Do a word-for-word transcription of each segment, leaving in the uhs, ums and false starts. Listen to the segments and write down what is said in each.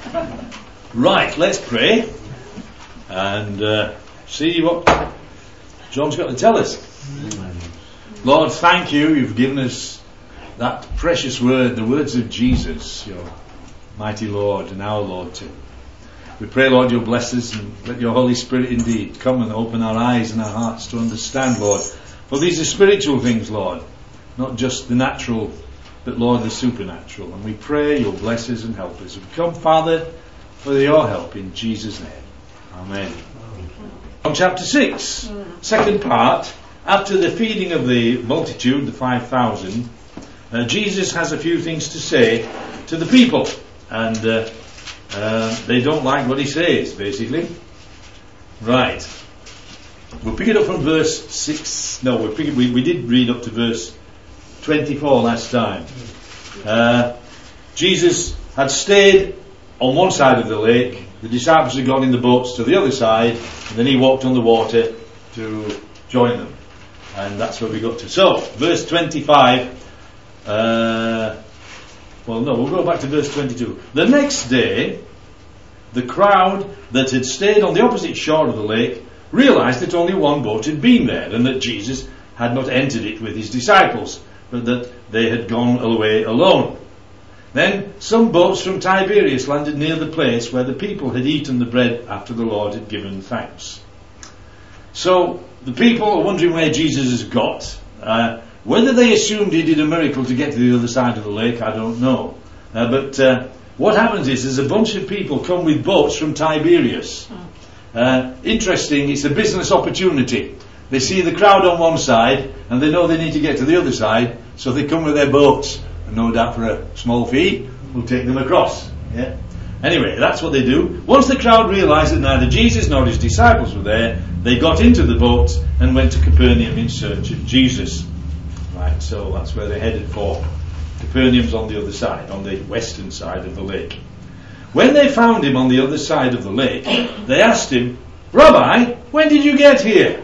Right, let's pray and uh, see what John's got to tell us. Amen. Lord, thank you. You've given us that precious word, the words of Jesus, your mighty Lord and our Lord too. We pray, Lord, you'll bless us and let your Holy Spirit indeed come and open our eyes and our hearts to understand, Lord. For these are spiritual things, Lord, not just the natural, but, Lord, the supernatural. And we pray you'll bless us and help us. We come, Father, for your help in Jesus' name. Amen. On chapter six, second part, after the feeding of the multitude, the five thousand, uh, Jesus has a few things to say to the people. And uh, uh, they don't like what he says, basically. Right. We'll pick it up from verse six. No, we'll pick it, we, we did read up to verse twenty-four last time. Uh, Jesus had stayed on one side of the lake. The disciples had gone in the boats to the other side, and then he walked on the water to join them. And that's where we got to. So, verse twenty-five. Uh, well, no, we'll go back to verse twenty-two. The next day, the crowd that had stayed on the opposite shore of the lake realized that only one boat had been there, and that Jesus had not entered it with his disciples, but that they had gone away alone. Then some boats from Tiberias landed near the place where the people had eaten the bread after the Lord had given thanks. So the people are wondering where Jesus has got. Uh, whether they assumed he did a miracle to get to the other side of the lake, I don't know. Uh, but uh, what happens is there's a bunch of people come with boats from Tiberias. Uh, interesting, it's a business opportunity. They see the crowd on one side and they know they need to get to the other side, so they come with their boats. And no doubt for a small fee, we'll take them across. Yeah. Anyway, that's what they do. Once the crowd realised that neither Jesus nor his disciples were there, they got into the boats and went to Capernaum in search of Jesus. Right, so that's where they're headed for. Capernaum's on the other side, on the western side of the lake. When they found him on the other side of the lake, they asked him, "Rabbi, when did you get here?"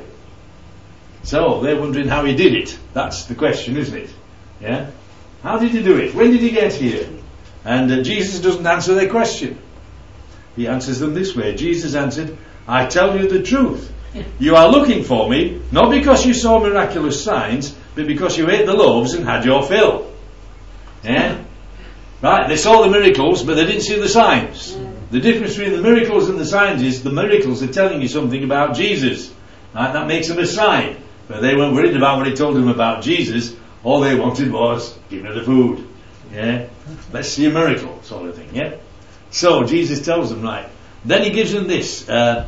So they're wondering how he did it. That's the question, isn't it? Yeah. How did he do it? When did he get here? And uh, Jesus doesn't answer their question. He answers them this way. Jesus answered, "I tell you the truth. You are looking for me, not because you saw miraculous signs, but because you ate the loaves and had your fill." Yeah? Right, they saw the miracles, but they didn't see the signs. Yeah. The difference between the miracles and the signs is the miracles are telling you something about Jesus. Right, that makes them a sign. But they weren't worried about what he told them about Jesus. All they wanted was, give me the food. Yeah? Let's see a miracle, sort of thing. Yeah? So Jesus tells them, right. Then he gives them this. Uh,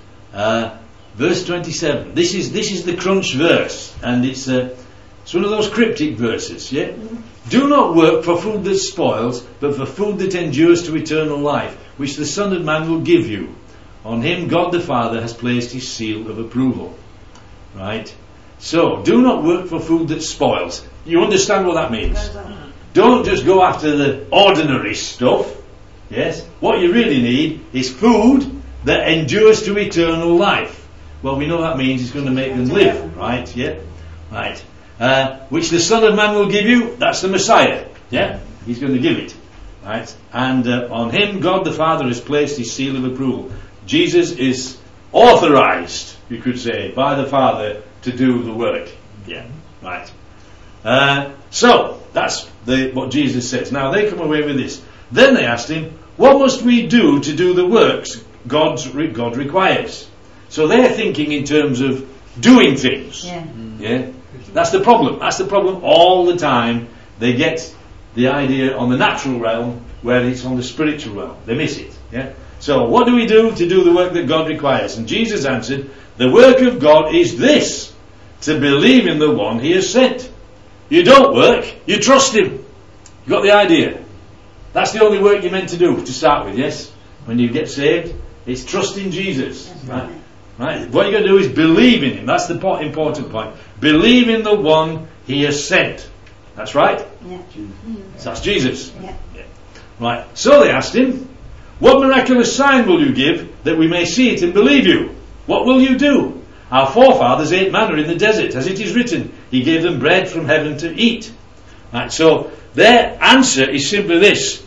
uh, verse twenty-seven. This is this is the crunch verse. And it's, uh, it's one of those cryptic verses. Yeah? "Do not work for food that spoils, but for food that endures to eternal life, which the Son of Man will give you. On him God the Father has placed his seal of approval." Right? So, do not work for food that spoils. You understand what that means? Don't just go after the ordinary stuff. Yes? What you really need is food that endures to eternal life. Well, we know that means it's going to make them live. Right? Yeah? Right. Uh, which the Son of Man will give you. That's the Messiah. Yeah? He's going to give it. Right? And uh, on him God the Father has placed his seal of approval. Jesus is authorized, you could say, by the Father to do the work. Yeah, right. Uh, so, that's the, what Jesus says. Now, they come away with this. Then they asked him, "What must we do to do the works God's, God requires?" So they're thinking in terms of doing things. Yeah. Yeah. That's the problem. That's the problem all the time. They get the idea on the natural realm where it's on the spiritual realm. They miss it. Yeah. So, what do we do to do the work that God requires? And Jesus answered, "The work of God is this, to believe in the one he has sent." You don't work, you trust him. You got the idea? That's the only work you're meant to do, to start with, yes? When you get saved, it's trusting Jesus. Right? Right? What you're going to do is believe in him. That's the po- important point. Believe in the one he has sent. That's right? Yeah. So that's Jesus. Yeah. Yeah. Right. So they asked him, "What miraculous sign will you give that we may see it and believe you? What will you do? Our forefathers ate manna in the desert, as it is written, he gave them bread from heaven to eat." Right, so their answer is simply this.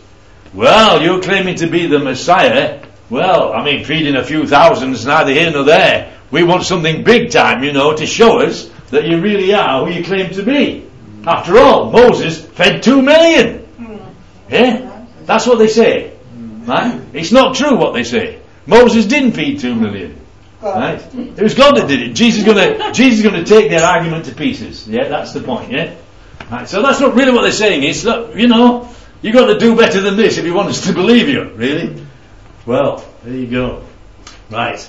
well, you're claiming to be the Messiah. Well, I mean, feeding a few thousand is neither here nor there. We want something big time, you know, to show us that you really are who you claim to be. After all, Moses fed two million. Yeah? That's what they say. Right? It's not true what they say. Moses didn't feed two million. Right? It was God that did it. Jesus is gonna Jesus is gonna take their argument to pieces. Yeah, that's the point, yeah? Right, so that's not really what they're saying. It's that, you know, you've got to do better than this if you want us to believe you, really. Well, there you go. Right.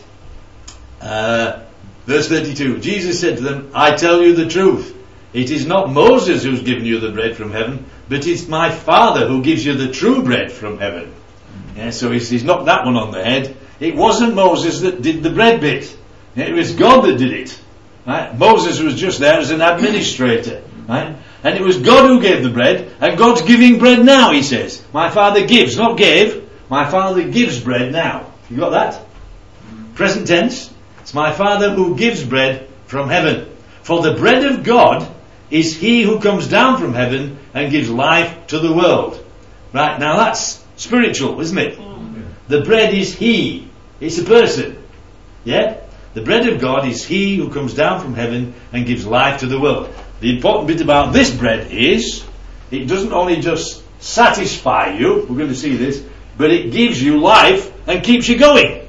Uh, verse thirty-two. Jesus said to them, I tell you the truth. It is not Moses who's given you the bread from heaven, but it's my Father who gives you the true bread from heaven. Yeah, so he's, he's knocked that one on the head. It wasn't Moses that did the bread bit. Yeah, it was God that did it. Right? Moses was just there as an administrator. Right? And it was God who gave the bread, and God's giving bread now, he says. My Father gives, not gave. My Father gives bread now. You got that? Present tense. It's my Father who gives bread from heaven. For the bread of God is he who comes down from heaven and gives life to the world. Right, now that's spiritual, isn't it? Mm. The bread is he. It's a person. Yeah? The bread of God is he who comes down from heaven and gives life to the world. The important bit about this bread is, it doesn't only just satisfy you, we're going to see this, but it gives you life and keeps you going.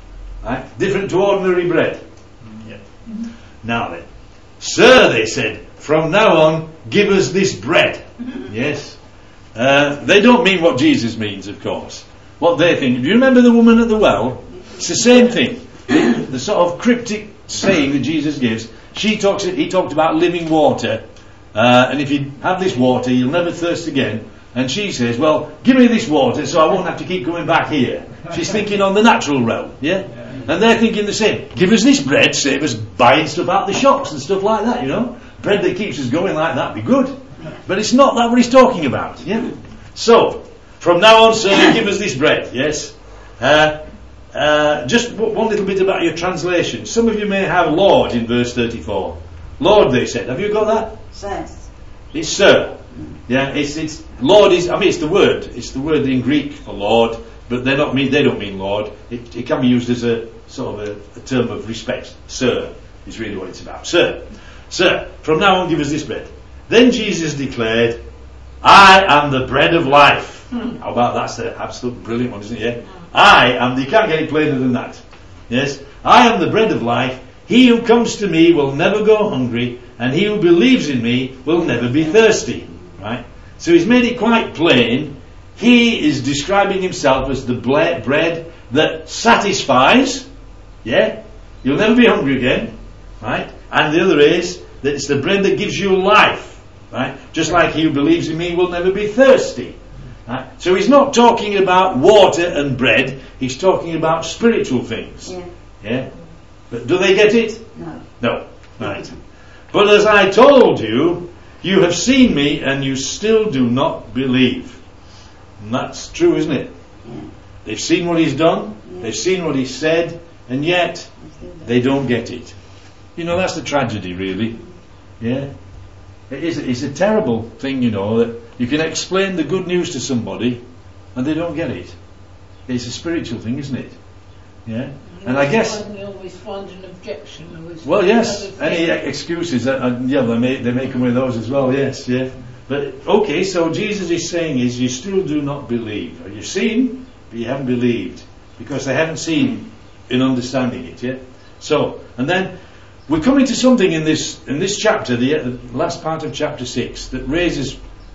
Right? Different to ordinary bread. Yeah. Mm-hmm. Now then, sir, they said, from now on, give us this bread. Yes. Uh, they don't mean what Jesus means, of course. What they think. Do you remember the woman at the well? It's the same thing. The, the sort of cryptic saying that Jesus gives. She talks. He talked about living water. Uh, and if you have this water, you'll never thirst again. And she says, well, give me this water so I won't have to keep coming back here. She's thinking on the natural realm. Yeah? And they're thinking the same. Give us this bread, save us buying stuff out the shops and stuff like that, you know. Bread that keeps us going like that, be good. But it's not that what he's talking about. Yeah. So, from now on, sir, give us this bread. Yes. Uh, uh, just one little bit about your translation. Some of you may have Lord in verse thirty-four. Lord, they said. Have you got that? Sir. It's sir. Yeah. It's it's Lord is. I mean, it's the word. It's the word in Greek for Lord, but they don't mean they don't mean Lord. It, it can be used as a sort of a, a term of respect. Sir is really what it's about. Sir. Sir, from now on give us this bread. Then Jesus declared, I am the bread of life. Hmm. How about that's the absolute brilliant one, isn't it? Yeah? I am, you can't get it plainer than that. Yes? I am the bread of life. He who comes to me will never go hungry, and he who believes in me will never be thirsty. Right? So he's made it quite plain. He is describing himself as the ble- bread that satisfies. Yeah? You'll never be hungry again. Right? And the other is that it's the bread that gives you life. Right? Just like he who believes in me will never be thirsty. Right? So he's not talking about water and bread. He's talking about spiritual things. Yeah. Yeah? But do they get it? No. No. Right. But as I told you, you have seen me and you still do not believe. And that's true, isn't it? Yeah. They've seen what he's done. Yeah. They've seen what he said. And yet, they don't get it. You know, that's the tragedy, really. Yeah? It is, it's a terrible thing, you know, that you can explain the good news to somebody and they don't get it. It's a spiritual thing, isn't it? Yeah? And I guess... They always find an objection. Always well, yes. Any excuses, uh, uh, yeah, they may, they may come with those as well, yes, yeah. But, okay, so Jesus is saying is, you still do not believe. You've seen, but you haven't believed. Because they haven't seen in understanding it, yeah? So, and then... we're coming to something in this in this chapter, the, the last part of chapter six, that raises,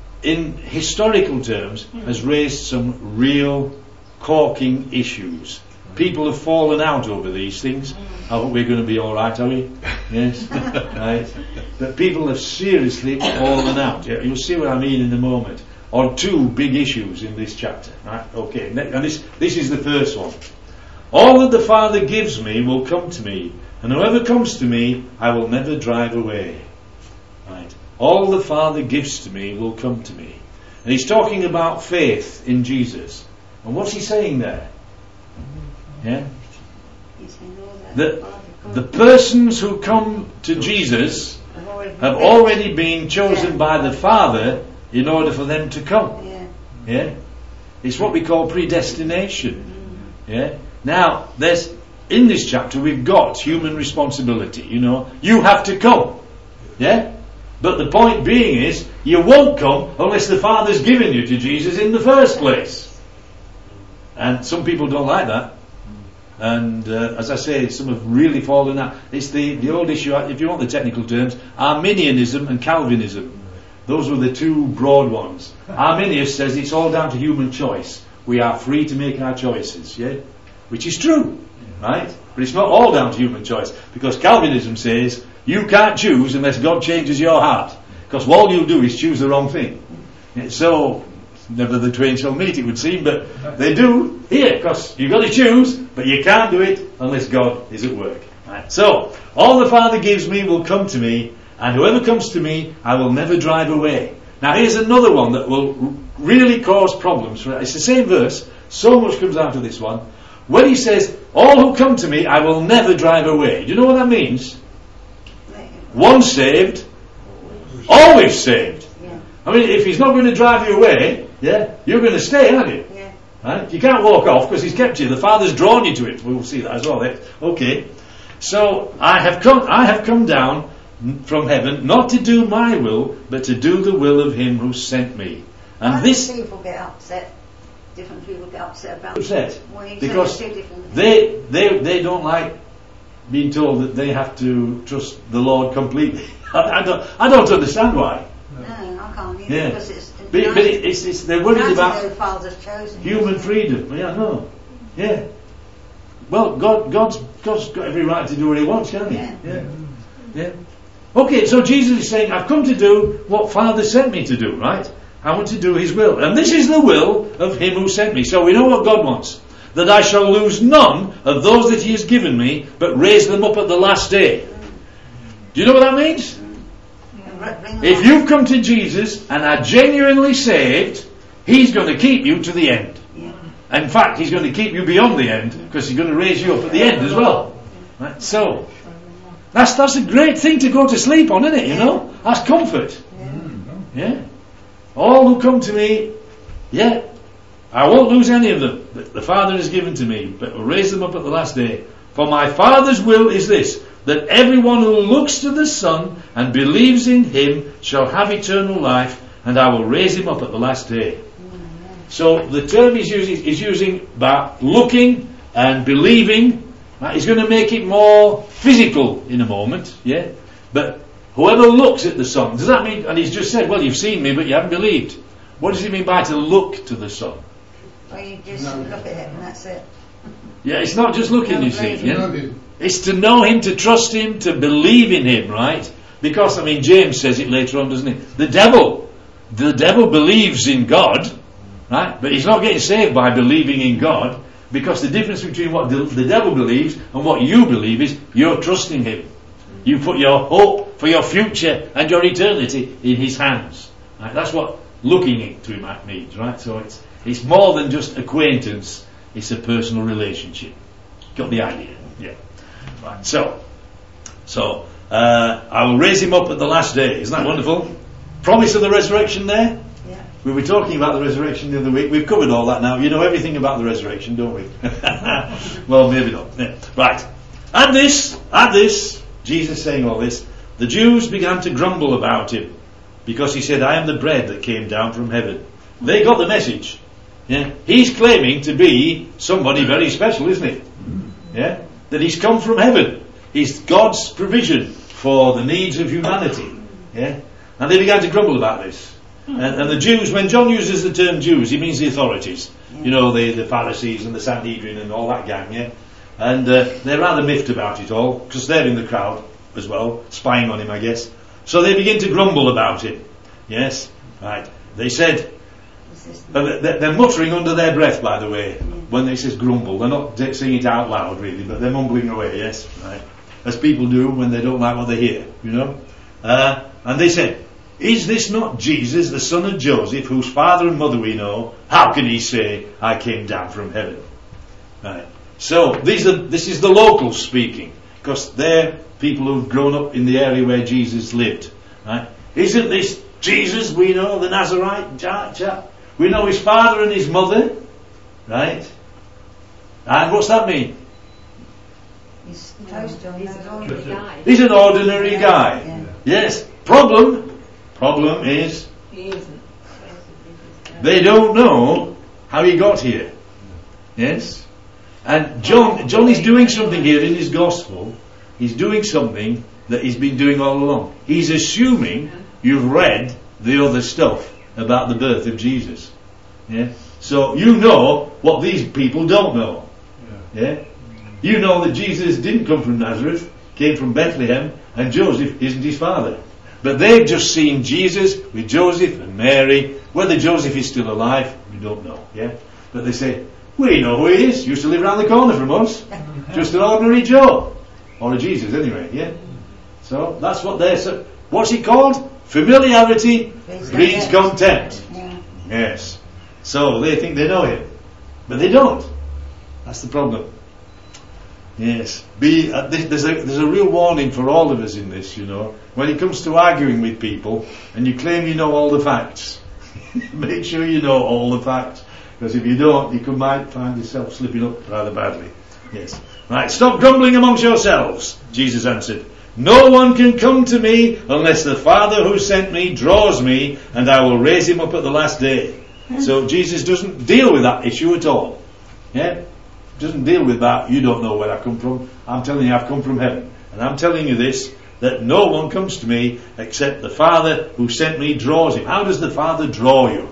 in historical terms, has raised some real corking issues. People have fallen out over these things. I hope we're going to be all right, are we? Yes, right. But people have seriously fallen out. Yeah, you'll see what I mean in a moment. On two big issues in this chapter. Right? Okay, and this this is the first one. All that the Father gives me will come to me. And whoever comes to me, I will never drive away. Right? All the Father gives to me will come to me. And he's talking about faith in Jesus. And what's he saying there? Yeah? That the persons who come to Jesus have already been chosen by the Father in order for them to come. Yeah? It's what we call predestination. Yeah. Now, there's in this chapter we've got human responsibility. You know, you have to come. Yeah. But the point being is, you won't come unless the Father's given you to Jesus in the first place. And some people don't like that. And uh, as I say, some have really fallen out. It's the, the old issue, if you want the technical terms, Arminianism and Calvinism. Those were the two broad ones. Arminius says it's all down to human choice. We are free to make our choices, yeah? Which is true, right? But it's not all down to human choice. Because Calvinism says, you can't choose unless God changes your heart. Because all you'll do is choose the wrong thing. Yeah, so, never the twain shall meet, it would seem, but they do here, because you've got to choose, but you can't do it unless God is at work. Right. So, all the Father gives me will come to me, and whoever comes to me, I will never drive away. Now here's another one that will really cause problems. For it's the same verse, so much comes out of this one. When he says, all who come to me, I will never drive away. Do you know what that means? Once saved, always saved. I mean, if he's not going to drive you away, yeah, you're going to stay, aren't you? Yeah. Right? You can't walk off because he's kept you. The Father's drawn you to it. We'll see that as well. There. Okay. So I have come. I have come down from heaven not to do my will, but to do the will of Him who sent me. And Why this do people get upset? Different people get upset about upset well, because they they they don't like being told that they have to trust the Lord completely. I, I don't I don't understand why. No, I can't either. Yeah. Because it's, But, but it, it's, it's they're worried about the Father's chosen human freedom. Yeah, no. Yeah. Well, God, God's, God's got every right to do what He wants, can't He? Yeah. Yeah. Yeah. Okay, so Jesus is saying, I've come to do what Father sent me to do, right? I want to do His will. And this is the will of Him who sent me. So we know what God wants. That I shall lose none of those that He has given me, but raise them up at the last day. Do you know what that means? If you've come to Jesus and are genuinely saved, He's going to keep you to the end. In fact, He's going to keep you beyond the end, because He's going to raise you up at the end as well. Right? So, that's that's a great thing to go to sleep on, isn't it? You know, that's comfort. Yeah. All who come to me, yeah, I won't lose any of them that the Father has given to me, but will raise them up at the last day. For my Father's will is this, that everyone who looks to the Son and believes in Him shall have eternal life, and I will raise him up at the last day. So the term he's using is using about looking and believing. Right? He's going to make it more physical in a moment, yeah. But whoever looks at the Son, does that mean? And he's just said, "Well, you've seen me, but you haven't believed." What does he mean by to look to the Son? Well, you just no. look at it and that's it. Yeah, it's not just looking, no, you see. Yeah? It's to know Him, to trust Him, to believe in Him, right? Because, I mean, James says it later on, doesn't he? The devil, the devil believes in God, right? But he's not getting saved by believing in God, because the difference between what the, the devil believes and what you believe is you're trusting Him. You put your hope for your future and your eternity in His hands. Right? That's what looking into Him means, right? So it's it's more than just acquaintance. It's a personal relationship. Got the idea? Yeah. Right. So, so uh, I will raise him up at the last day. Isn't that wonderful? Promise of the resurrection there. Yeah. We were talking about the resurrection the other week. We've covered all that now. You know everything about the resurrection, don't we? Well, maybe not. Yeah. Right. At this, at this, Jesus saying all this, the Jews began to grumble about Him, because He said, "I am the bread that came down from heaven." They got the message. Yeah, He's claiming to be somebody very special, isn't He? Yeah, that He's come from heaven. He's God's provision for the needs of humanity. Yeah, and they began to grumble about this. And, and the Jews, when John uses the term Jews, he means the authorities. You know, the, the Pharisees and the Sanhedrin and all that gang. Yeah, and uh, they're rather miffed about it all, because they're in the crowd as well, spying on Him, I guess. So they begin to grumble about Him. Yes, right. They said. Uh, they're muttering under their breath, by the way, when they says grumble. They're not saying it out loud, really, but they're mumbling away, yes, right, as people do when they don't like what they hear, you know. Uh, and they said, "Is this not Jesus, the son of Joseph, whose father and mother we know? How can He say, 'I came down from heaven'?" Right. So these are this is the locals speaking, because they're people who've grown up in the area where Jesus lived. Right? Isn't this Jesus we know, the Nazarite chap? We know his father and his mother, right? And what's that mean? He's close to him. He's an ordinary guy. He's an ordinary Yeah, guy. yeah. Yes. Problem, problem is He isn't. they don't know how he got here. Yes? And John, John is doing something here in his gospel. He's doing something that he's been doing all along. He's assuming you've read the other stuff about the birth of Jesus. Yeah? So you know what these people don't know. Yeah? You know that Jesus didn't come from Nazareth, came from Bethlehem, and Joseph isn't his father. But they've just seen Jesus with Joseph and Mary. Whether Joseph is still alive, we don't know. Yeah? But they say, we know who he is. Used to live around the corner from us. Just an ordinary Joe. Or a Jesus anyway, yeah? So that's what they're saying. What's it called? Familiarity Breeds breeds contempt. Yeah. Yes. So they think they know him. But they don't. That's the problem. Yes. Be, uh, there's, a, there's a real warning for all of us in this, you know. When it comes to arguing with people and you claim you know all the facts, make sure you know all the facts. Because if you don't, you could, might find yourself slipping up rather badly. Yes. Right, stop grumbling amongst yourselves, Jesus answered. No one can come to me unless the Father who sent me draws me, and I will raise him up at the last day. So Jesus doesn't deal with that issue at all. Yeah? Doesn't deal with that. You don't know where I come from. I'm telling you I've come from heaven. And I'm telling you this, that no one comes to me except the Father who sent me draws him. How does the Father draw you?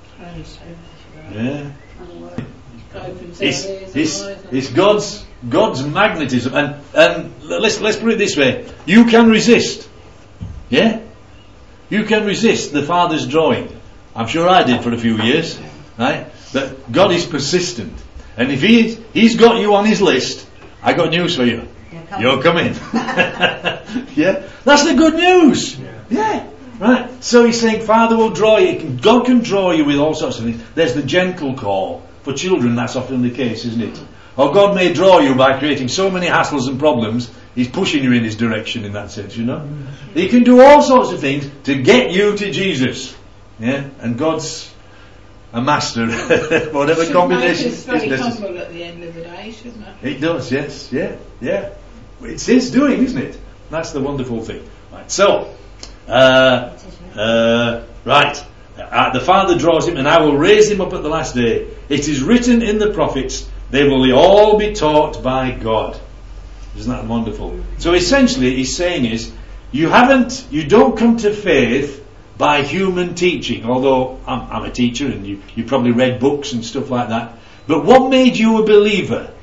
Yeah. It's, it's, it's God's God's magnetism, and and let's let's put it this way: you can resist, yeah, you can resist the Father's drawing. I'm sure I did for a few years, right? But God is persistent, and if he He's got you on His list, I got news for you. You're coming. Yeah, that's the good news. Yeah. Right, so he's saying Father will draw you. God can draw you with all sorts of things. There's the gentle call. For children, that's often the case, isn't it? Or God may draw you by creating so many hassles and problems, He's pushing you in His direction in that sense, you know. He can do all sorts of things to get you to Jesus. Yeah, and God's a master, whatever should combination make us very is necessary. humble at the end of the day, shouldn't it? It does, yes, yeah, yeah. It's His doing, isn't it? That's the wonderful thing. Right, so, uh, uh, right. Uh, the Father draws him, and I will raise him up at the last day. It is written in the prophets, they will all be taught by God. Isn't that wonderful? So essentially, he's saying is, you haven't, you don't come to faith by human teaching. Although I'm, I'm a teacher, and you, you probably read books and stuff like that. But what made you a believer?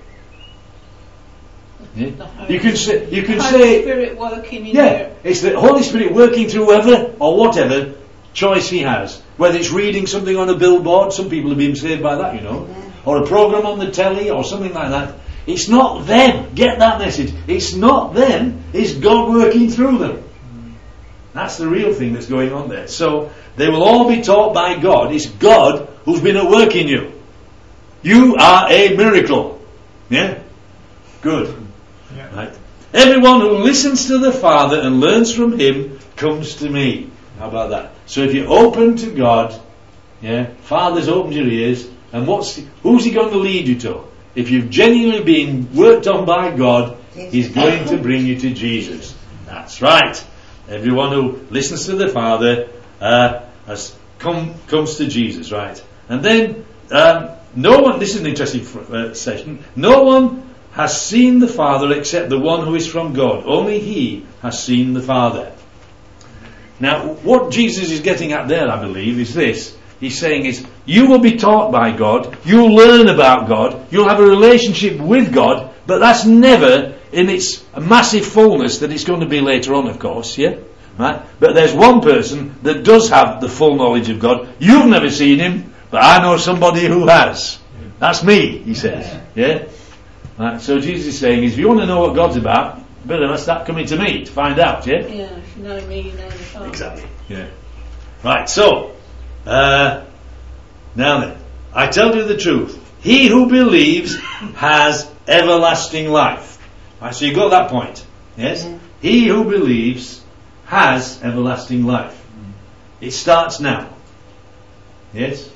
Yeah? You can say, you can the say, Holy Spirit working in yeah, you. it's the Holy Spirit working through whoever or whatever choice He has. Whether it's reading something on a billboard, some people have been saved by that, you know, Yeah. or a program on the telly or something like that. It's not them. Get that message. It's not them. It's God working through them. That's the real thing that's going on there. So they will all be taught by God. It's God who's been at work in you. You are a miracle. Yeah? Good. Yeah. Right. Everyone who listens to the Father and learns from Him comes to me. How about that? So if you're open to God, yeah, Father's opened your ears, and what's who's He going to lead you to? If you've genuinely been worked on by God, He's going to bring you to Jesus. That's right. Everyone who listens to the Father uh, has come comes to Jesus, right? And then um, no one. This is an interesting uh, session. No one has seen the Father except the one who is from God. Only He has seen the Father. Now, what Jesus is getting at there, I believe, is this. He's saying is, you will be taught by God, you'll learn about God, you'll have a relationship with God, but that's never in its massive fullness that it's going to be later on, of course, yeah? Right? But there's one person that does have the full knowledge of God. You've never seen Him, but I know somebody who has. That's me, he says. Yeah? Right? So Jesus is saying, if you want to know what God's about, better start coming to me to find out, yeah? Yeah, if you know me, you know the Father. Exactly. Yeah. Right, so, uh, now then, I tell you the truth. He who believes has everlasting life. Right, so you got that point. Yes? Yeah. He who believes has everlasting life. It starts now. Yes?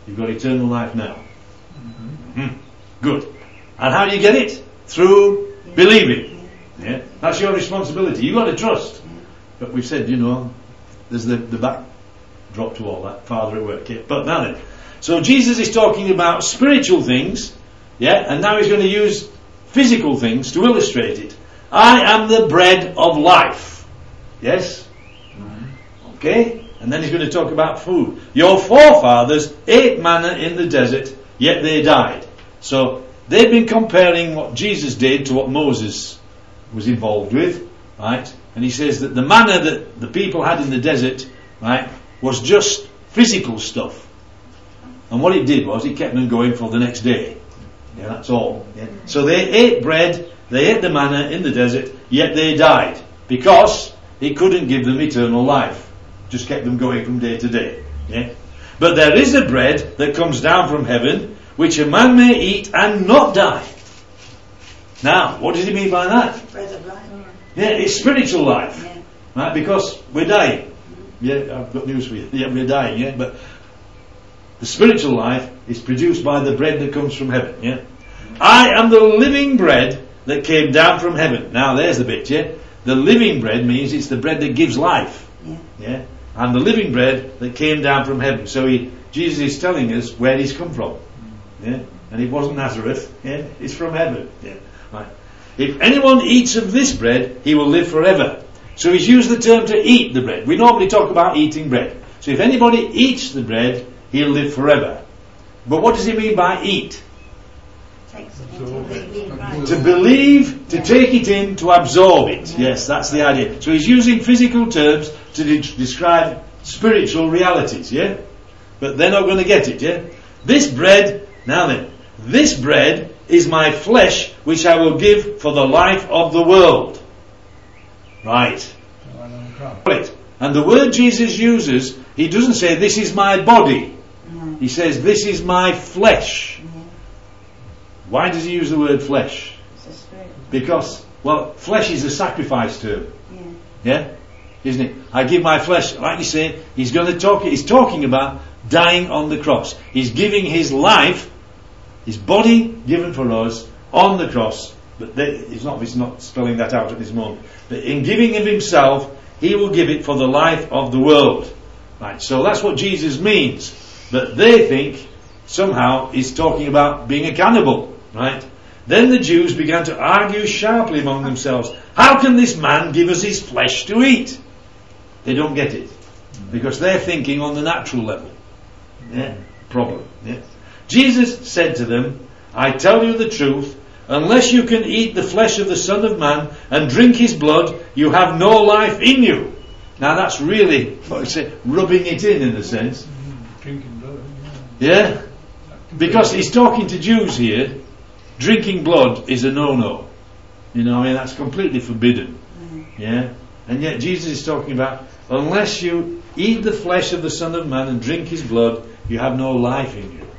You've got eternal life now. Mm-hmm. Mm. Good. And how do you get it? Through yeah. believing. Yeah. yeah. That's your responsibility. You've got to trust. Yeah. But we've said, you know, there's the, the backdrop to all that. Father at work. Yeah. But now then. So Jesus is talking about spiritual things. Yeah. And now he's going to use physical things to illustrate it. I am the bread of life. Yes? Mm-hmm. Okay? And then he's going to talk about food. Your forefathers ate manna in the desert, yet they died. So they've been comparing what Jesus did to what Moses was involved with, right? And he says that the manna that the people had in the desert, right, was just physical stuff. And what it did was it kept them going for the next day. Yeah, that's all. Yeah. So they ate bread, they ate the manna in the desert, yet they died. Because it couldn't give them eternal life. Just kept them going from day to day. Yeah? But there is a bread that comes down from heaven, which a man may eat and not die. Now, what does he mean by that? Bread of life. Yeah, it's spiritual life. Yeah. Right? Because we're dying. Yeah, I've got news for you. Yeah, we're dying, yeah? But the spiritual life is produced by the bread that comes from heaven, yeah? I am the living bread that came down from heaven. Now, there's the bit, yeah? The living bread means it's the bread that gives life. Yeah. yeah? And the living bread that came down from heaven. So he, Jesus is telling us where he's come from. Yeah? And it wasn't Nazareth. Yeah? It's from heaven. Yeah? Right. If anyone eats of this bread, he will live forever. So he's used the term to eat the bread. We normally talk about eating bread. So if anybody eats the bread, he'll live forever. But what does he mean by eat? To believe, to take it in, to absorb it. Yes, that's the idea. So he's using physical terms to de- describe spiritual realities, yeah? But they're not going to get it, yeah? This bread, now then, this bread is my flesh, which I will give for the life of the world. Right. Right. And the word Jesus uses, he doesn't say, this is my body. He says, this is my flesh. Why does he use the word flesh? Because, well, flesh is a sacrifice term. Yeah. yeah? Isn't it? I give my flesh, like you say, he's going to talk, he's talking about dying on the cross. He's giving his life, his body given for us, on the cross. But they, he's not, he's not spelling that out at this moment. But in giving of himself, he will give it for the life of the world. Right, so that's what Jesus means. But they think, somehow, he's talking about being a cannibal. Right? Then the Jews began to argue sharply among themselves. How can this man give us his flesh to eat? They don't get it. Because they're thinking on the natural level. Yeah? Problem. Yeah? Jesus said to them, I tell you the truth, unless you can eat the flesh of the Son of Man and drink his blood, you have no life in you. Now that's really, what I say, rubbing it in in a sense. Drinking blood. Yeah? Because he's talking to Jews here. Drinking blood is a no-no. You know, I mean, that's completely forbidden. Yeah? And yet Jesus is talking about, unless you eat the flesh of the Son of Man and drink his blood, you have no life in you.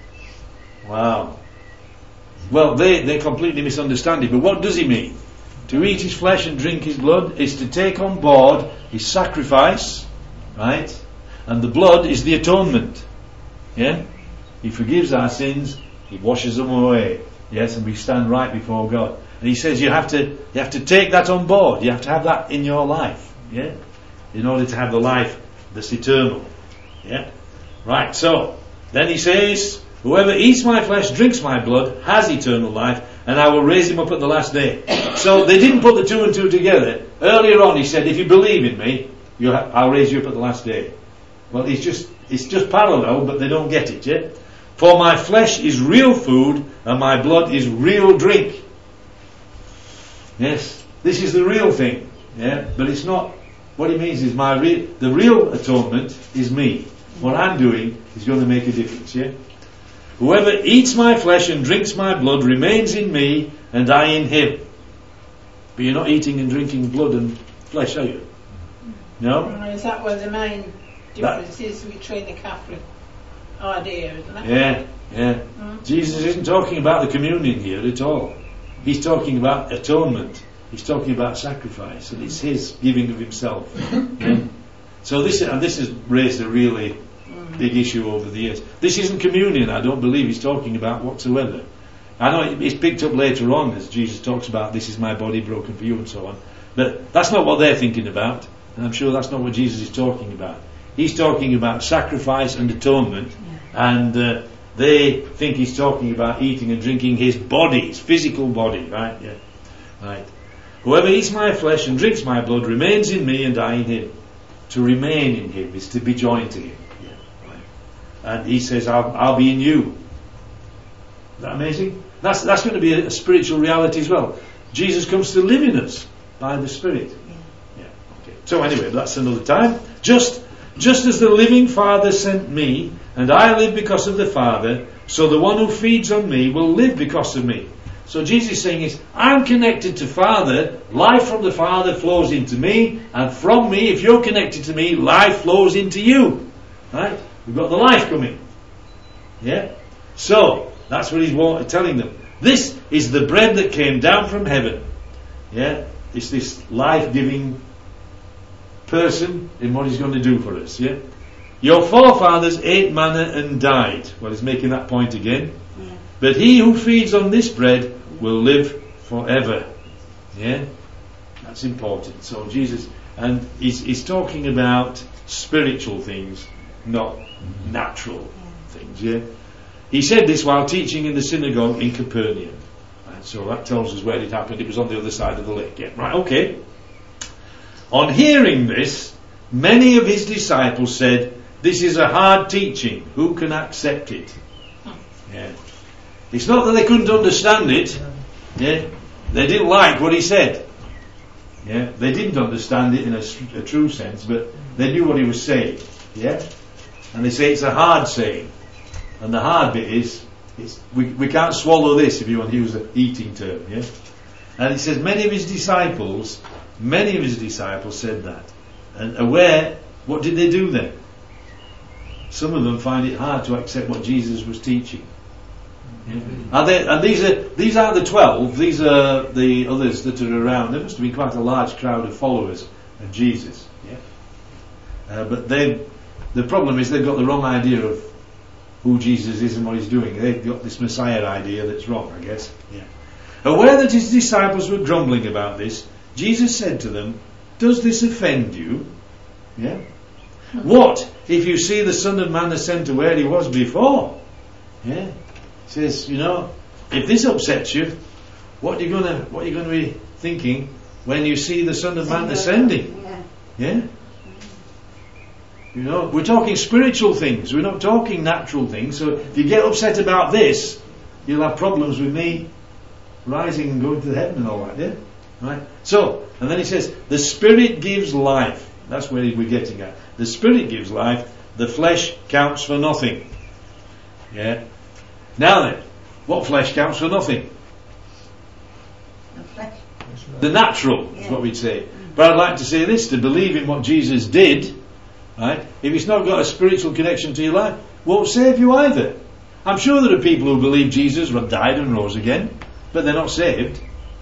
Wow. Well, they, they completely misunderstand it. But what does he mean? To eat his flesh and drink his blood is to take on board his sacrifice, right? And the blood is the atonement. Yeah? He forgives our sins, he washes them away. Yes, and we stand right before God. And he says you have to you have to take that on board. You have to have that in your life. Yeah? In order to have the life that's eternal. Yeah? Right, so then he says, whoever eats my flesh, drinks my blood, has eternal life, and I will raise him up at the last day. So they didn't put the two and two together. Earlier on he said, if you believe in me, you ha- I'll raise you up at the last day. Well, it's just it's just parallel, but they don't get it, yeah? For my flesh is real food, and my blood is real drink. Yes, this is the real thing, yeah? But it's not, what he means is my re- the real atonement is me. What I'm doing is going to make a difference, yeah? Whoever eats my flesh and drinks my blood remains in me, and I in him. But you're not eating and drinking blood and flesh, are you? No? Is that where the main difference that, is between the Catholic idea, isn't it? Yeah, yeah. Mm. Jesus isn't talking about the communion here at all. He's talking about atonement. He's talking about sacrifice, and it's his giving of himself. Yeah? So this and this has raised a really Mm. big issue over the years. This isn't communion, I don't believe he's talking about whatsoever. I know it- it's picked up later on as Jesus talks about this is my body broken for you and so on. But that's not what they're thinking about. And I'm sure that's not what Jesus is talking about. He's talking about sacrifice and atonement. And uh, they think he's talking about eating and drinking his body, his physical body, right? Yeah. Right. Whoever eats my flesh and drinks my blood remains in me and I in him. To remain in him is to be joined to him. Yeah. Right. And he says, I'll, I'll be in you. Is that amazing? That's, that's going to be a, a spiritual reality as well. Jesus comes to live in us by the Spirit. Yeah. Yeah. Okay. So anyway, that's another time. Just, just as the living Father sent me, and I live because of the Father, so the one who feeds on me will live because of me. So Jesus is saying is, I'm connected to Father, life from the Father flows into me, and from me, if you're connected to me, life flows into you. Right? We've got the life coming. Yeah? So, that's what he's wa- telling them. This is the bread that came down from heaven. Yeah? It's this life-giving person in what he's going to do for us. Yeah? Your forefathers ate manna and died. Well, he's making that point again. Yeah. But he who feeds on this bread will live forever. Yeah? That's important. So Jesus, and he's, he's talking about spiritual things, not natural things. Yeah? He said this while teaching in the synagogue in Capernaum. Right, so that tells us where it happened. It was on the other side of the lake. Yeah, right, okay. On hearing this, many of his disciples said, this is a hard teaching. Who can accept it? Yeah. It's not that they couldn't understand it. Yeah. They didn't like what he said. Yeah. They didn't understand it in a, a true sense, but they knew what he was saying. Yeah. And they say it's a hard saying. And the hard bit is, it's, we, we can't swallow this, if you want to use an eating term. Yeah. And it says many of his disciples, many of his disciples said that. And aware, what did they do then? Some of them find it hard to accept what Jesus was teaching. Yeah. Are they, and these are these aren't the twelve. These are the others that are around. There must have been quite a large crowd of followers of Jesus. Yeah. Uh, but they, the problem is they've got the wrong idea of who Jesus is and what he's doing. They've got this Messiah idea that's wrong, I guess. Yeah. Aware that his disciples were grumbling about this, Jesus said to them, "Does this offend you? Yeah. What if you see the Son of Man ascend to where he was before?" Yeah. He says, you know, if this upsets you, what are you gonna what are you gonna be thinking when you see the Son of Man ascending? Yeah. Yeah. You know, we're talking spiritual things. We're not talking natural things. So if you get upset about this, you'll have problems with me rising and going to heaven and all that. Yeah. Right. So, and then he says, the Spirit gives life. That's where we're getting at. The Spirit gives life. The flesh counts for nothing. Yeah. Now then, what flesh counts for nothing? The flesh. The natural is what we'd say. But I'd like to say this: to believe in what Jesus did, right? If it's not got a spiritual connection to your life, won't save you either. I'm sure there are people who believe Jesus died and rose again, but they're not saved,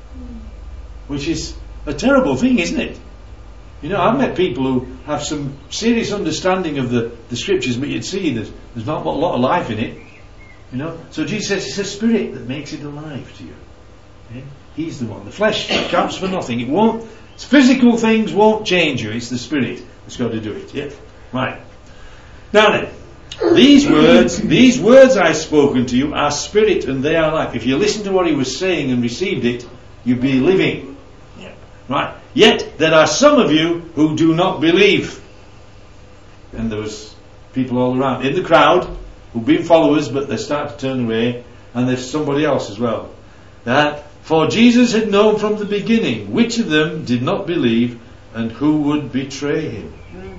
which is a terrible thing, isn't it? You know, I've met people who have some serious understanding of the, the scriptures, but you'd see there's, there's not a lot of life in it. You know, so Jesus says it's a spirit that makes it alive to you. Yeah? He's the one. The flesh counts for nothing. It won't. Physical things won't change you. It's the spirit that's got to do it. Yeah. Right. Now then, these words, these words I've spoken to you are spirit and they are life. If you listen to what he was saying and received it, you'd be living. Yeah. Right. Yet there are some of you who do not believe. And there was people all around in the crowd who've been followers, but they start to turn away, and there's somebody else as well. That for Jesus had known from the beginning which of them did not believe and who would betray him. Mm.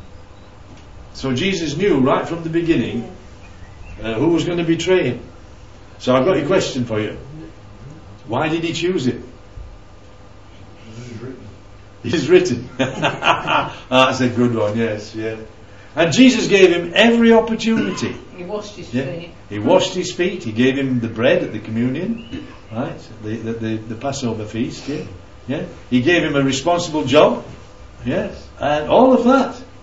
So Jesus knew right from the beginning uh, who was going to betray him. So I've got a question for you. Why did he choose him? It's written. Oh, that's a good one. Yes, yeah. And Jesus gave him every opportunity. He washed his yeah. feet. He washed his feet. He gave him the bread at the communion, right? The the, the, the Passover feast. Yeah, yeah. He gave him a responsible job. Yes, and all of that.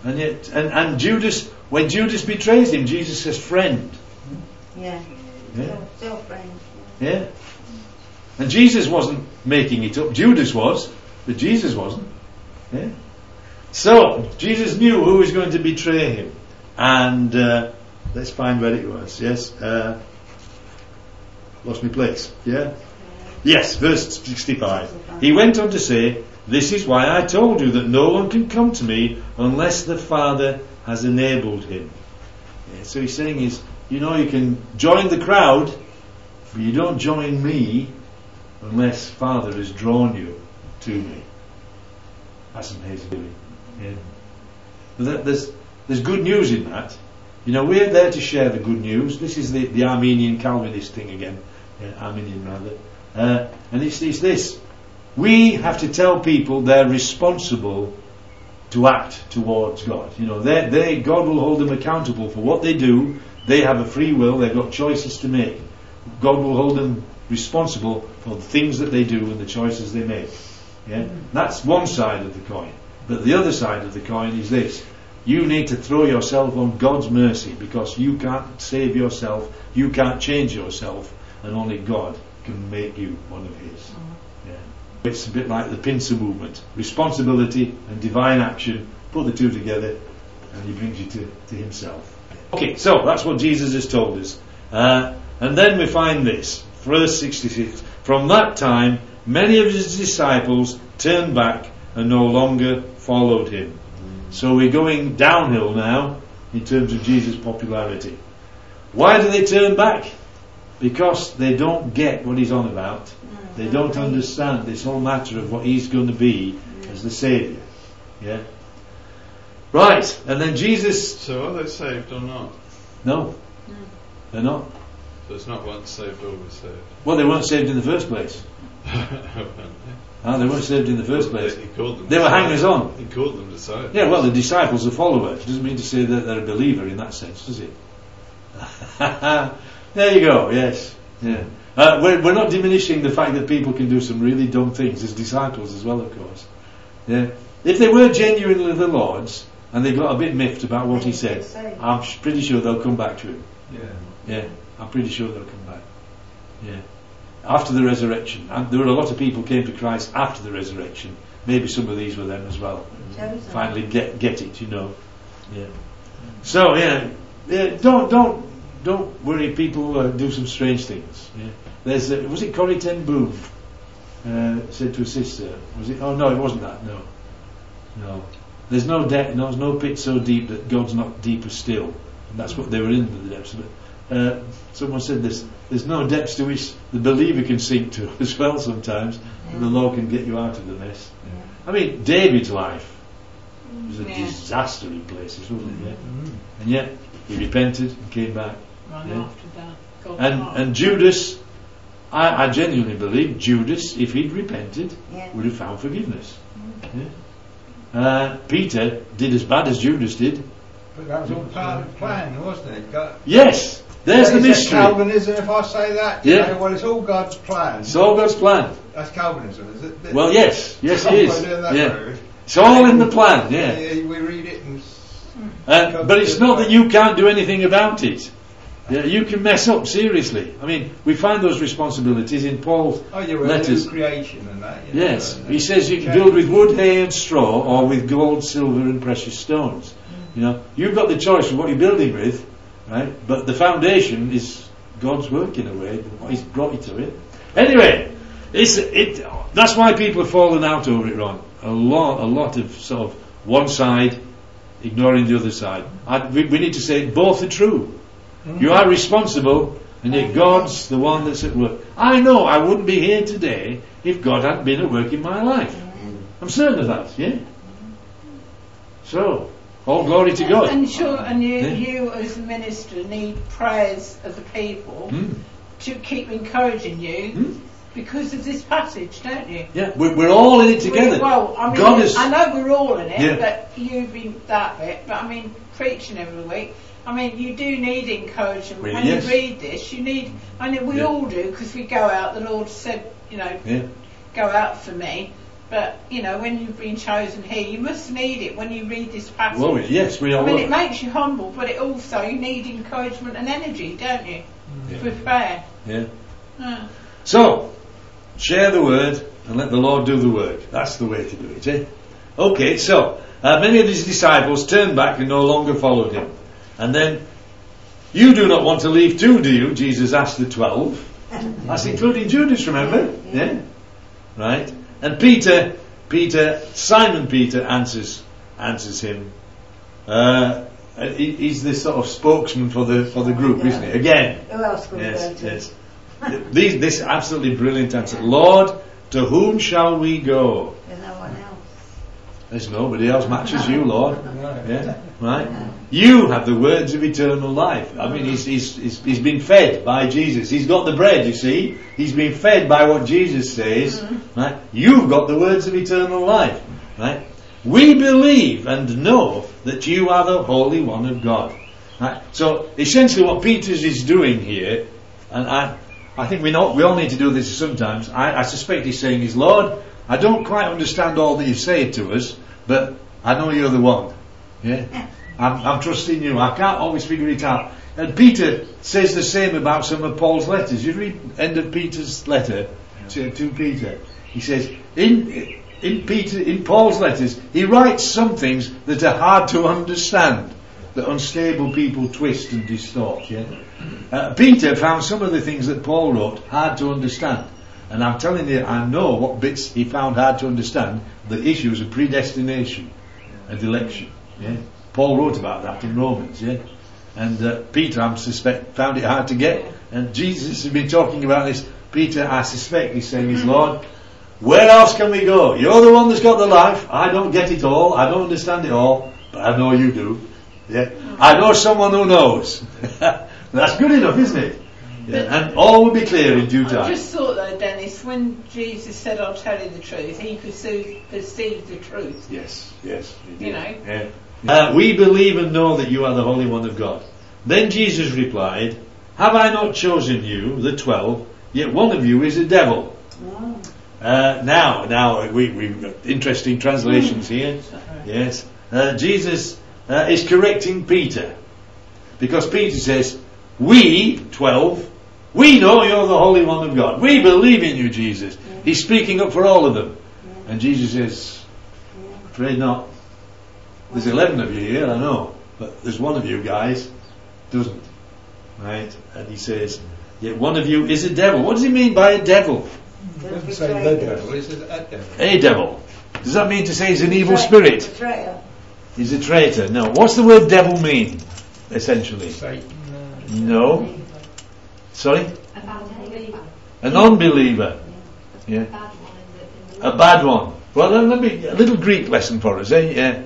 And yet, and, and Judas, when Judas betrays him, Jesus says, friend. Yeah. Yeah. Still, still friends. Yeah. And Jesus wasn't making it up. Judas was, but Jesus wasn't. Yeah. So, Jesus knew who was going to betray him. And, uh, let's find where it was. Yes. Uh, lost my place. Yeah. Yes, verse sixty-five. He went on to say, this is why I told you that no one can come to me unless the Father has enabled him. Yeah, so he's saying is, you know, you can join the crowd, but you don't join me unless Father has drawn you to me. That's amazing. Yeah. But there's, there's good news in that. You know, we're there to share the good news. This is the, the Armenian Calvinist thing again. Yeah, Armenian rather. Uh, and it's, it's this. We have to tell people they're responsible to act towards God. You know, they, they, God will hold them accountable for what they do. They have a free will. They've got choices to make. God will hold them responsible for the things that they do and the choices they make. Yeah, that's one side of the coin. But the other side of the coin is this: you need to throw yourself on God's mercy, because you can't save yourself, you can't change yourself, and only God can make you one of His. Yeah. It's a bit like the pincer movement: responsibility and divine action. Put the two together, and He brings you to, to Himself. Okay, so that's what Jesus has told us. Uh, and then we find this, verse sixty-six. From that time, many of His disciples turned back and no longer followed Him. So we're going downhill now in terms of Jesus' popularity. Why do they turn back? Because they don't get what He's on about. They don't understand this whole matter of what He's going to be as the Saviour. Yeah. Right, and then Jesus... So are they saved or not? No, they're not. So it's not once saved, always saved. Well, they weren't saved in the first place. Ah, they weren't saved in the first place. He called them they were hangers on. He called them disciples. Yeah, well, the disciples are followers. It doesn't mean to say that they're a believer in that sense, does it? There you go, yes. Yeah. Uh, we're, we're not diminishing the fact that people can do some really dumb things as disciples as well, of course. Yeah. If they were genuinely the Lord's and they got a bit miffed about what He said, I'm pretty sure they'll come back to Him. Yeah. Yeah, I'm pretty sure they'll come back. Yeah. After the resurrection. And there were a lot of people came to Christ after the resurrection. Maybe some of these were them as well. Finally get get it, you know. Yeah. So yeah, yeah don't don't don't worry. People uh, do some strange things. Yeah. There's uh, was it Corrie ten Boom uh, said to a sister? Was it? Oh no, it wasn't that. No, no. There's no depth. No, there's no pit so deep that God's not deeper still. And that's what they were in the depths of it. Uh, someone said this: there's no depths to which the believer can sink to as well sometimes, yeah. And the Lord can get you out of the mess. Yeah. I mean, David's life was a yeah. disaster in places, wasn't it? Yeah? Mm-hmm. And yet, he repented and came back. Right yeah. after that. God and, and Judas, I, I genuinely believe Judas, if he'd repented, yeah. would have found forgiveness. Mm-hmm. Yeah. Uh, Peter did as bad as Judas did. But that was all part of the plan, wasn't it? God, yes! There's the mystery. Calvinism, if I say that. Yeah. You know, well, it's all God's plan. It's all God's plan. That's Calvinism, is it? Well, yes. Yes, it is. Yeah. Road. It's all in the plan, yeah. yeah we read it and... Uh, but it's not that you can't do anything about it. Yeah, you can mess up, seriously. I mean, we find those responsibilities in Paul's oh, yeah, letters. New creation and that. You yes. know, he says you can build with wood, hay and straw, or with gold, silver and precious stones. You know, you've got the choice of what you're building with, right? But the foundation is God's work in a way. He's brought you to it. Anyway, it's it. That's why people have fallen out over it, Ron. A lot, a lot of sort of one side ignoring the other side. I, we, we need to say both are true. Mm-hmm. You are responsible, and yet God's the one that's at work. I know I wouldn't be here today if God hadn't been at work in my life. I'm certain of that. Yeah. So. All glory to God. And sure, and you, yeah. you as a minister need prayers of the people mm. to keep encouraging you mm. because of this passage, don't you? Yeah, we're, we're all in it together. We, well, I mean, God is, I know we're all in it, yeah. but you've been that bit. But I mean, preaching every week. I mean, you do need encouragement really, when yes. you read this. You need. I mean, we yeah. all do because we go out. The Lord said, you know, yeah. go out for me. But, you know, when you've been chosen here, you must need it when you read this passage. Well, yes, we I all mean, will. it makes you humble, but it also, you need encouragement and energy, don't you? Yeah. To prepare. Yeah. Yeah. So, share the word and let the Lord do the work. That's the way to do it, eh? Okay, so, uh, many of his disciples turned back and no longer followed him. And then, you do not want to leave too, do you? Jesus asked the twelve. That's including Judas, remember? Yeah. Right? And Peter, Peter, Simon Peter answers, answers him. Uh, he, he's the sort of spokesman for the, for the group, isn't he? Again. Who else could Yes, go to? yes. These, this absolutely brilliant answer. Lord, to whom shall we go? There's no one else. There's nobody else matches you, Lord. Right. Yeah, right. You have the words of eternal life. I mean, he's, he's he's he's been fed by Jesus. He's got the bread. You see, he's been fed by what Jesus says. Right. You've got the words of eternal life. Right. We believe and know that you are the Holy One of God. Right. So essentially, what Peter's is doing here, and I. I think we know, we all need to do this sometimes. I, I suspect he's saying is, Lord, I don't quite understand all that you say to us, but I know you're the one. Yeah, I'm, I'm trusting you. I can't always figure it out. And Peter says the same about some of Paul's letters. You read end of Peter's letter to, to Peter. He says in in Peter in Paul's letters he writes some things that are hard to understand, that unstable people twist and distort. Yeah. Uh, Peter found some of the things that Paul wrote hard to understand. And I'm telling you, I know what bits he found hard to understand. The issues of predestination and election. Yeah? Paul wrote about that in Romans. Yeah? And uh, Peter, I suspect, found it hard to get. And Jesus has been talking about this. Peter, I suspect, he's saying, is Lord, where else can we go? You're the one that's got the life. I don't get it all. I don't understand it all. But I know you do. Yeah? I know someone who knows. That's good enough, isn't it? Yeah. And all will be clear in due time. I just thought though, Dennis, when Jesus said, I'll tell you the truth, he perceived, perceived the truth. Yes, yes. You know? Yeah. Uh, we believe and know that you are the Holy One of God. Then Jesus replied, have I not chosen you, the twelve, yet one of you is a devil. Oh. Uh, now, now, we, we've got interesting translations here. Yes. Uh, Jesus uh, is correcting Peter. Because Peter says, we, twelve, we know you're the Holy One of God. We believe in you, Jesus. Yeah. He's speaking up for all of them. Yeah. And Jesus says, Yeah. afraid not. There's eleven of you here, I know. But there's one of you guys doesn't. Right? And he says, yet one of you is a devil. What does he mean by a devil? It doesn't say the devil, it says a devil. A devil. Does that mean to say he's an evil Betra- spirit? Betrayer. He's a traitor. No. What's the word devil mean, essentially? Satan. uh, No. Sorry? A bad unbeliever. A non-believer. Yeah. A bad one in the, in the A bad one. Well, let me, a little Greek lesson for us, eh? Yeah.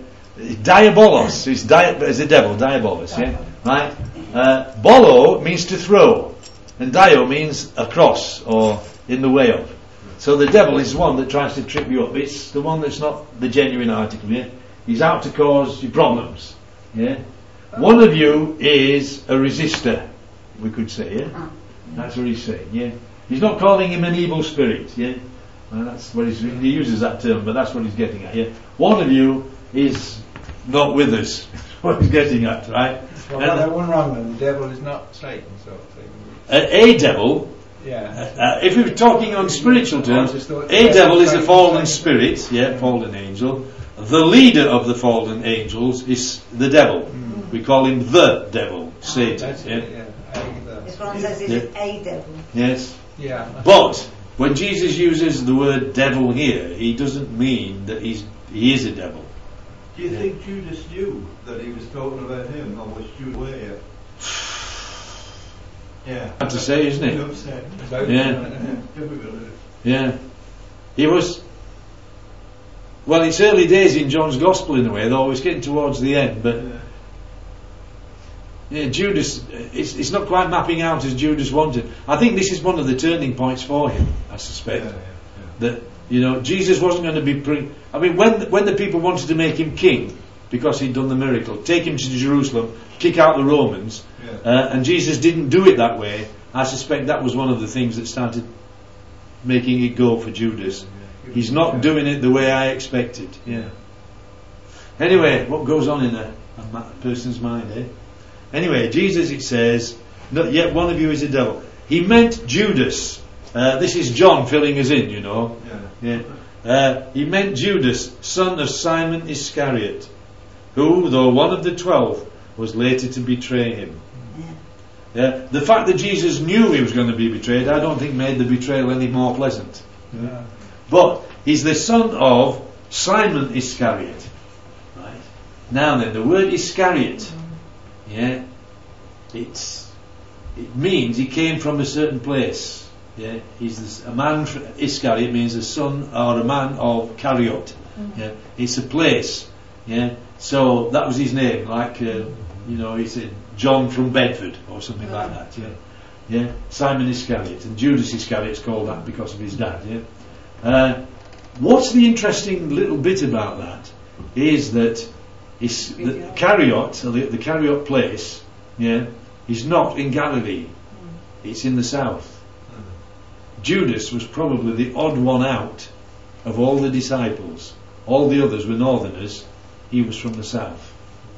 Diabolos is, di- is the devil, diabolos, yeah? Right? Uh, bolo means to throw, and dio means across, or in the way of. So the devil is one that tries to trip you up. It's the one that's not the genuine article, yeah? He's out to cause you problems, yeah? One of you is a resistor, we could say, yeah? That's what he's saying, yeah? He's not calling him an evil spirit, yeah? Well, that's what he's, he uses that term, but that's what he's getting at, yeah? One of you is not with us. That's what he's getting at, right? Well, And that one wrong then. The devil is not Satan, sort of thing. a, a devil, Yeah. uh, if we were talking on spiritual terms, a devil is a fallen spirit, yeah, fallen angel. The leader of the fallen angels is the devil. Mm. We call him the devil, Satan. That's Yeah? it, yeah. I, the, This one says it's a devil. Yes. yeah. But when Jesus uses the word devil here, he doesn't mean that he's he is a devil. Do you think Judas knew that he was talking about him, or was Judas aware? Yeah. Hard to say, isn't it? Upset. Yeah. Difficult. Yeah. He was. Well, it's early days in John's Gospel in a way, though it's getting towards the end. But Yeah. yeah, Judas, it's, it's not quite mapping out as Judas wanted. I think this is one of the turning points for him, I suspect. Yeah, yeah, That, you know, Jesus wasn't going to be... Pre- I mean, when, when the people wanted to make him king, because he'd done the miracle, take him to Jerusalem, kick out the Romans, yeah. uh, and Jesus didn't do it that way, I suspect that was one of the things that started making it go for Judas. He's not doing it the way I expected. Yeah. Anyway, what goes on in a, a person's mind, eh? Anyway, Jesus, it says, not yet one of you is a devil. He meant Judas. Uh, this is John filling us in, you know. Yeah. Yeah. Uh, he meant Judas, son of Simon Iscariot, who, though one of the twelve, was later to betray him. Yeah. The fact that Jesus knew he was going to be betrayed, I don't think made the betrayal any more pleasant. Yeah. But he's the son of Simon Iscariot. Right. Now then, the word Iscariot, yeah, it's it means he came from a certain place. Yeah, he's this, a man. From, Iscariot means a son or a man of Cariot. Yeah, it's a place. Yeah, so that was his name. Like uh, you know, he said John from Bedford or something like that. Yeah, yeah. Simon Iscariot, and Judas Iscariot is called that because of his dad. Yeah. Uh, what's the interesting little bit about that is that is the Cariot, or the, the Cariot place, yeah, is not in Galilee. It's in the south. Judas was probably the odd one out of all the disciples. All the others were northerners. He was from the south.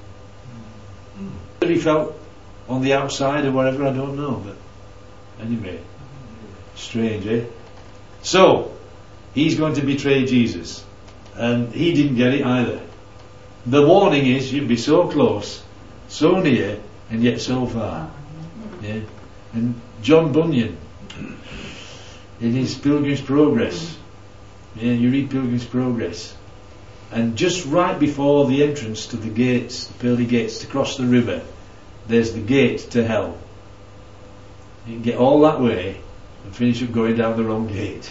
But he felt on the outside or whatever, I don't know. But anyway, strange, eh? So, he's going to betray Jesus. And he didn't get it either. The warning is, you'd be so close, so near, and yet so far. Yeah. And John Bunyan, in his Pilgrim's Progress, yeah, you read Pilgrim's Progress, and just right before the entrance to the gates, the pearly gates to cross the river, there's the gate to hell. You can get all that way and finish up going down the wrong gate.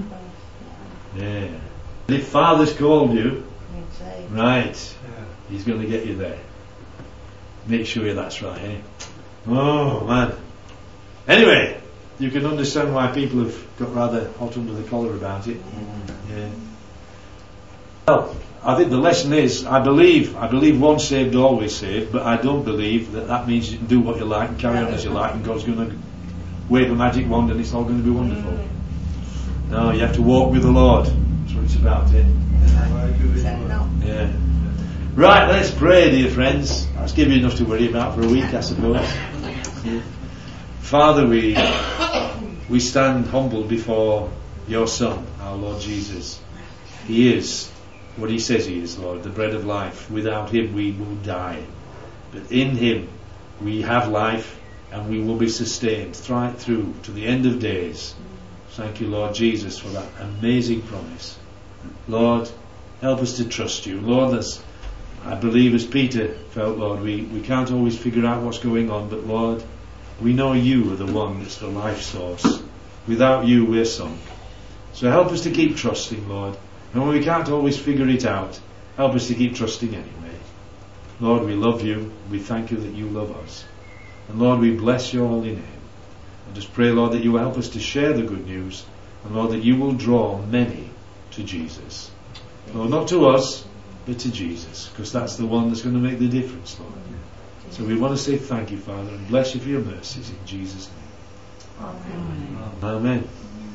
Yeah. If Father's called you, right, he's going to get you there. Make sure that's right, eh? Oh man. Anyway, you can understand why people have got rather hot under the collar about it. Yeah. Well, I think the lesson is, I believe, I believe once saved, always saved, but I don't believe that that means you can do what you like and carry on as you like and God's going to wave a magic wand and it's all going to be wonderful. No, you have to walk with the Lord. That's what it's about, eh? Yeah. Right, let's pray, dear friends. That's give you enough to worry about for a week, I suppose. Yeah. Father, we we stand humbled before your Son, our Lord Jesus. He is what he says he is, Lord, the bread of life. Without him we will die. But in him we have life and we will be sustained right through to the end of days. Thank you, Lord Jesus, for that amazing promise. Lord, help us to trust you. Lord, as I believe as Peter felt, Lord, we, we can't always figure out what's going on, but Lord, we know you are the one that's the life source. Without you, we're sunk. So help us to keep trusting, Lord. And when we can't always figure it out, help us to keep trusting anyway. Lord, we love you. We thank you that you love us. And Lord, we bless your holy name. And just pray, Lord, that you will help us to share the good news. And Lord, that you will draw many to Jesus. Lord, not to us, but to Jesus. Because that's the one that's going to make the difference, Lord. So we want to say thank you, Father, and bless you for your mercies in Jesus' name. Amen. Amen.